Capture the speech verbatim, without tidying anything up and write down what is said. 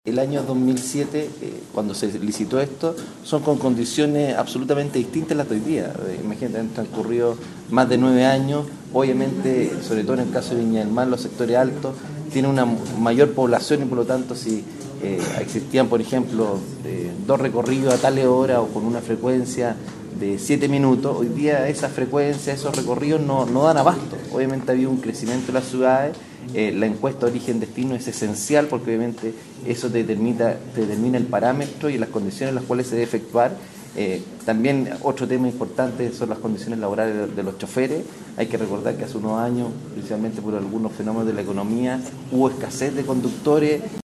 El año dos mil siete, eh, cuando se licitó esto, son con condiciones absolutamente distintas a las de hoy día. Eh, imagínate, han transcurrido más de nueve años, obviamente, sobre todo en el caso de Viña del Mar, los sectores altos tienen una mayor población y por lo tanto si eh, existían, por ejemplo, eh, dos recorridos a tales horas o con una frecuencia de siete minutos, hoy día esa frecuencia, esos recorridos no, no dan abasto. Obviamente ha habido un crecimiento de las ciudades, eh, la encuesta origen-destino es esencial porque obviamente eso te determina, te determina el parámetro y las condiciones en las cuales se debe efectuar. Eh, también otro tema importante son las condiciones laborales de, de los choferes. Hay que recordar que hace unos años, principalmente por algunos fenómenos de la economía, hubo escasez de conductores.